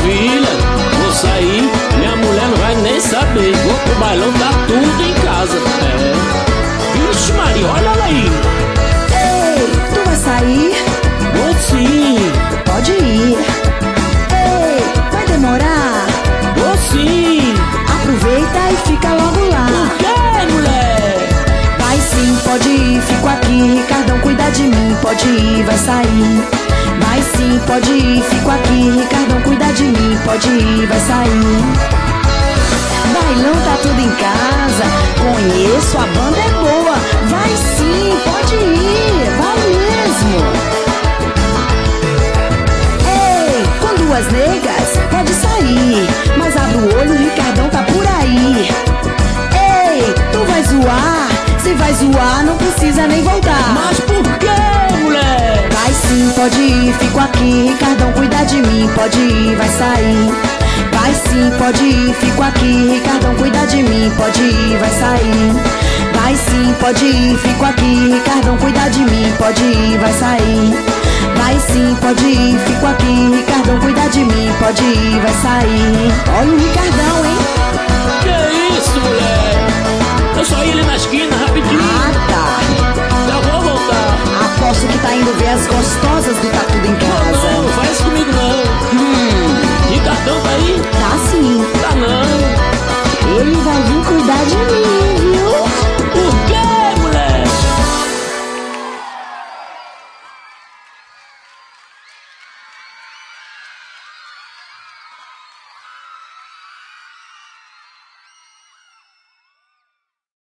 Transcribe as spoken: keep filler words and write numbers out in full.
maravilha. Vou sair, minha mulher não vai nem saber. Vou pro bailão, tá tudo em casa. É. Ixi Maria, olha ela aí. Ei, tu vai sair? Vou sim. Pode ir. Ei, vai demorar? Vou sim. Aproveita e fica logo lá. Por quê, mulher? Vai sim, pode ir, fico aqui. Ricardão cuida de mim, pode ir, vai sair. Vai sim, pode ir, fico aqui. Ricardão cuida de mim, pode ir, vai sair. Bailão tá tudo em casa. Conheço, a banda é boa. Vai sim, pode ir, vai mesmo. Ei, com duas negas pode sair, mas abre o olho, o Ricardão tá por aí. Ei, tu vai zoar? Se vai zoar, não precisa nem voltar. Mas por quê, mulher? Vai sim, pode ir, fico aqui. Ricardão cuida de mim, pode ir, vai sair. Vai sim, pode ir, fico aqui. Ricardão cuida de mim, pode ir, vai sair. Vai sim, pode ir, fico aqui. Ricardão cuida de mim, pode ir, vai sair. Vai sim, pode ir, fico aqui. Ricardão cuida de mim, pode ir, vai sair. Olha o Ricardão, hein? Que isso, mulher? Eu só ia ali na esquina,